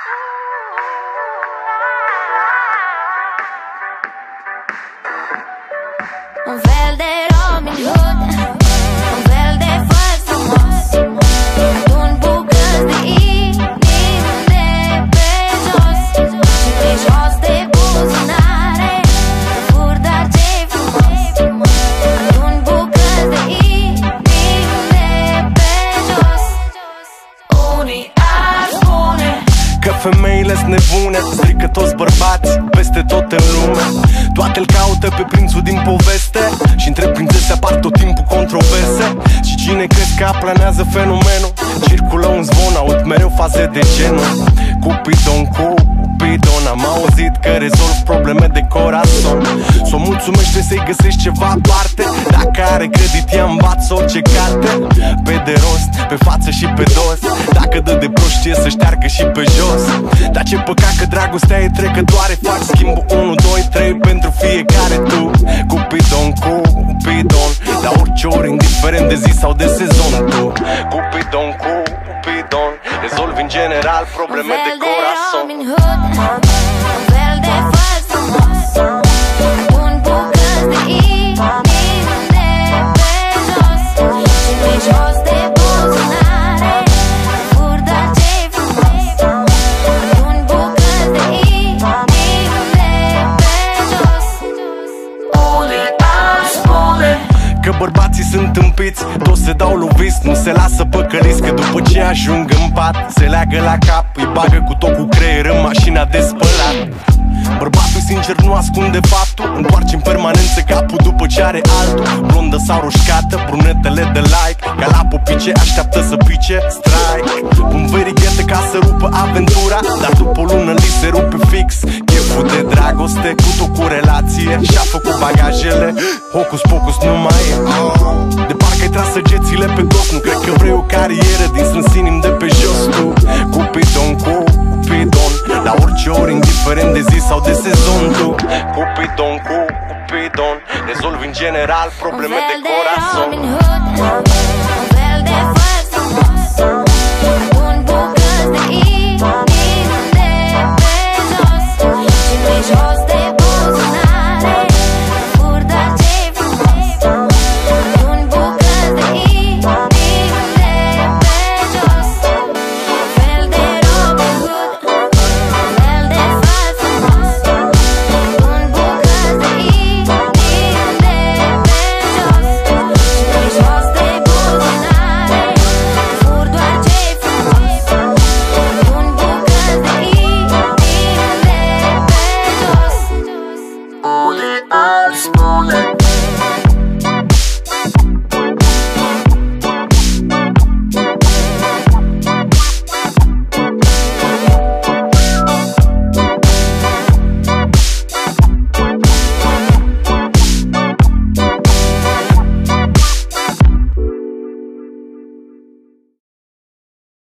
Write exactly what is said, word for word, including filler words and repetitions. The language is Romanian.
Un fel de Robin Hood, un fel de fals frumos, un bucăți de inimi de pe jos și pe jos de buzunare, fur dar ce-i frumos. Un bucăți de inimi de pe jos. Unii ar spune că femeile-s nebune, strică toți bărbați peste tot în lume. Toate-l caută pe prințul din poveste și între prințese apar tot timpul controverse. Și cine crezi că planează fenomenul? Circulă un zvon, aud mereu faze de genul Cupidon, Cupidon, am auzit că rezolv probleme de corazon. S-o mulțumește să-i găsești ceva aparte, dacă are credit ea învață orice carte. Pe de rost, pe față și pe dos, dacă dă de prost știe să șteargă și pe jos. Dar ce păcat că dragostea e trecătoare, faci schimbul unu, doi, trei pentru fiecare tu. Cupidon, Cupidon, la orice ori, indiferent de zi sau de sezon tu. Cupidon, Cupidon, rezolvi în general probleme de corazon. Un fel de fals frumos, un bucăți de inimi de pe jos și pe jos de buzunare, fur dar ce-i frumos. Un bucăți de inimi de pe jos. Unii ar spune că bărbații sunt tâmpiți, toți se dau loviți, nu se lasă păcăliți, că după ce ajung în pat se leagă la cap, îi bagă cu tot cu creier în mașina de spălat. Bărbatul sincer nu ascunde faptul, întoarce în permanență capul după ce are altul. Blondă sau roșcată, brunetele de like, ca la popice așteaptă să pice strike. Pun verighete ca să rupă aventura, dar după o lună li se rupe fix cheful de dragoste. Cu tot cu relație și-a făcut bagajele, hocus pocus nu mai e. De parcă ai tras săgețile pe dos, nu cred că vrei o carieră din strâns inim de pe jos tu. Cupidon, Cupidon, la orice ori, indiferent de zi sau de sezon tu. Cupidon, Cupidon, rezolvi în general probleme de corazon. Un fel de fals frumos, un bucăți de inimi de pe jos și pe jos de buzunare, fur dar ce-i frumos. Un bucăți de inimi de pe jos. Un fel de Robin Hood, un fel de fals frumos, un bucăți de inimi de pe jos și pe jos de buzunare, fur doar ce-i frumos. Un bucăți de inimi de pe jos. Unii ar spune